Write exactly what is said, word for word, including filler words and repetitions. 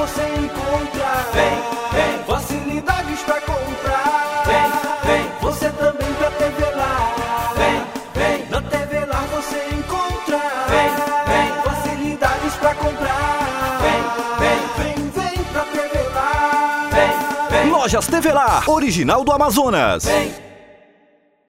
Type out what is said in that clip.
você encontra. Vem, vem, facilidades pra comprar. Vem, vem, você também pra T V Lar. Vem, vem, na T V Lar você encontra. Vem, vem, facilidades pra comprar. Vem, vem, vem, vem pra T V Lar. Vem, vem, Lojas T V Lar, original do Amazonas. Vem.